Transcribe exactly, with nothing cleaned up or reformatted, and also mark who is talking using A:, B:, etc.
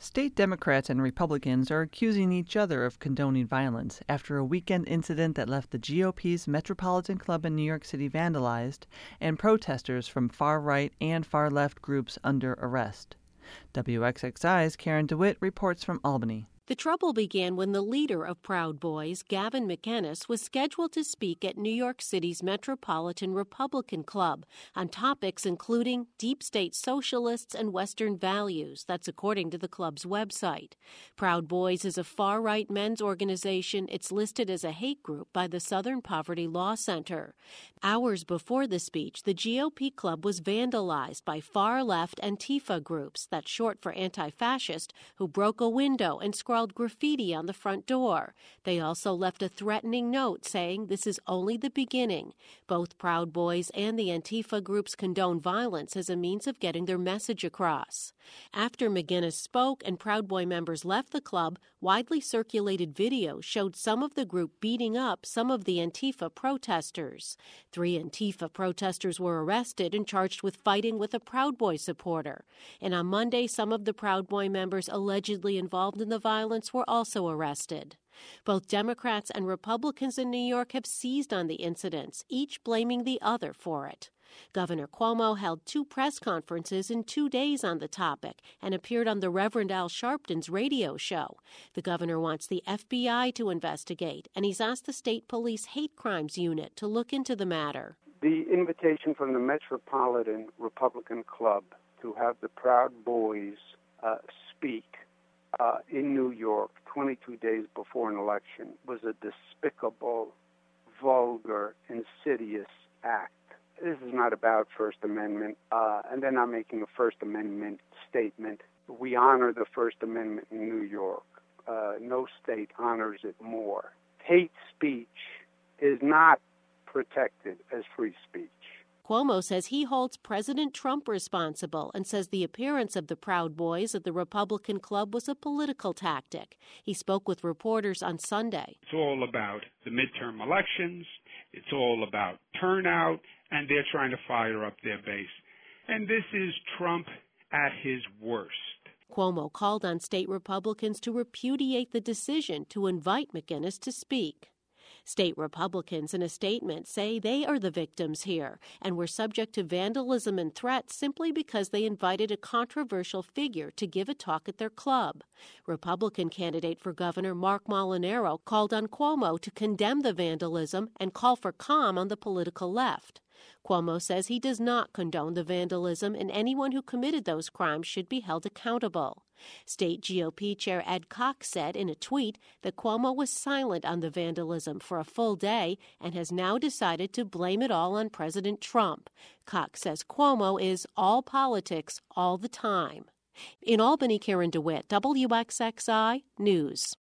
A: State Democrats and Republicans are accusing each other of condoning violence after a weekend incident that left the G O P's Metropolitan Club in New York City vandalized and protesters from far-right and far-left groups under arrest. W X X I's Karen DeWitt reports from Albany.
B: The trouble began when the leader of Proud Boys, Gavin McInnes, was scheduled to speak at New York City's Metropolitan Republican Club on topics including deep state socialists and Western values. That's according to the club's website. Proud Boys is a far-right men's organization. It's listed as a hate group by the Southern Poverty Law Center. Hours before the speech, the G O P club was vandalized by far-left Antifa groups, that's short for anti-fascist, who broke a window and scrawled graffiti on the front door. They also left a threatening note saying this is only the beginning. Both Proud Boys and the Antifa groups condone violence as a means of getting their message across. After McInnes spoke and Proud Boy members left the club, widely circulated videos showed some of the group beating up some of the Antifa protesters. Three Antifa protesters were arrested and charged with fighting with a Proud Boy supporter. And on Monday, some of the Proud Boy members allegedly involved in the violence were also arrested. Both Democrats and Republicans in New York have seized on the incidents, each blaming the other for it. Governor Cuomo held two press conferences in two days on the topic and appeared on the Reverend Al Sharpton's radio show. The governor wants the F B I to investigate, and he's asked the state police hate crimes unit to look into the matter.
C: The invitation from the Metropolitan Republican Club to have the Proud Boys uh, speak Uh, in New York twenty-two days before an election was a despicable, vulgar, insidious act. This is not about First Amendment, uh, and they're not making a First Amendment statement. We honor the First Amendment in New York. Uh, no state honors it more. Hate speech is not protected as free speech.
B: Cuomo says he holds President Trump responsible and says the appearance of the Proud Boys at the Republican Club was a political tactic. He spoke with reporters on Sunday.
D: It's all about the midterm elections. It's all about turnout, and they're trying to fire up their base. And this is Trump at his worst.
B: Cuomo called on state Republicans to repudiate the decision to invite McInnes to speak. State Republicans in a statement say they are the victims here and were subject to vandalism and threats simply because they invited a controversial figure to give a talk at their club. Republican candidate for governor Mark Molinaro called on Cuomo to condemn the vandalism and call for calm on the political left. Cuomo says he does not condone the vandalism and anyone who committed those crimes should be held accountable. State G O P Chair Ed Cox said in a tweet that Cuomo was silent on the vandalism for a full day and has now decided to blame it all on President Trump. Cox says Cuomo is all politics all the time. In Albany, Karen DeWitt, W X X I News.